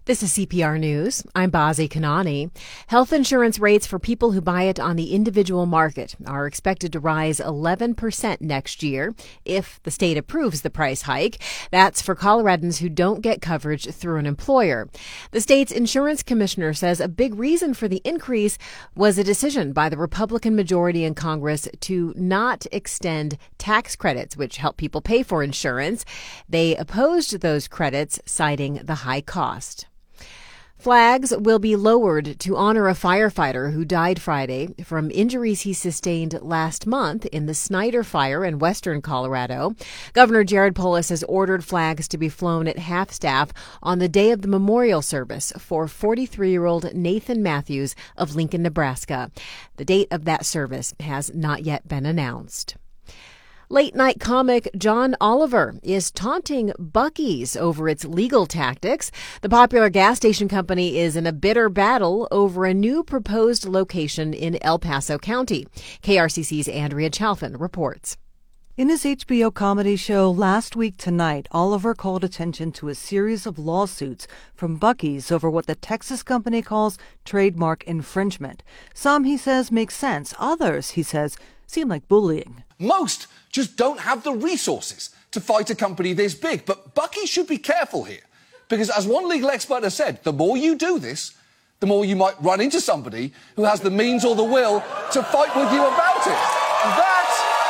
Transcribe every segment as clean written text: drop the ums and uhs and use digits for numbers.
This is CPR News. I'm Bazi Kanani. Health insurance rates for people who buy it on the individual market are expected to rise 11% next year if the state approves the price hike. That's for Coloradans who don't get coverage through an employer. The state's insurance commissioner says a big reason for the increase was a decision by the Republican majority in Congress to not extend tax credits, which help people pay for insurance. They opposed those credits, citing the high cost. Flags will be lowered to honor a firefighter who died Friday from injuries he sustained last month in the Snyder Fire in western Colorado. Governor Jared Polis has ordered flags to be flown at half-staff on the day of the memorial service for 43-year-old Nathan Matthews of Lincoln, Nebraska. The date of that service has not yet been announced. Late-night comic John Oliver is taunting Buc-ee's over its legal tactics. The popular gas station company is in a bitter battle over a new proposed location in El Paso County. KRCC's Andrea Chalfin reports. In his HBO comedy show Last Week Tonight, Oliver called attention to a series of lawsuits from Buc-ee's over what the Texas company calls trademark infringement. Some, he says, make sense. Others, he says, seem like bullying. Most just don't have the resources to fight a company this big. But Buc-ee's should be careful here, because as one legal expert has said, the more you do this, the more you might run into somebody who has the means or the will to fight with you about it. And that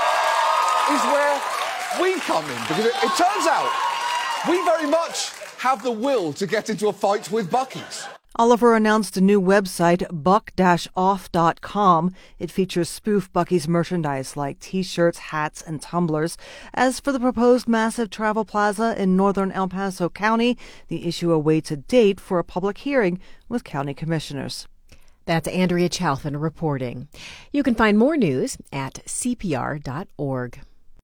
is where we come in, because it turns out we very much have the will to get into a fight with Buc-ee's. Oliver announced a new website, buck-off.com. It features spoof Buc-ee's merchandise like T-shirts, hats, and tumblers. As for the proposed massive travel plaza in northern El Paso County, the issue awaits a date for a public hearing with county commissioners. That's Andrea Chalfin reporting. You can find more news at cpr.org.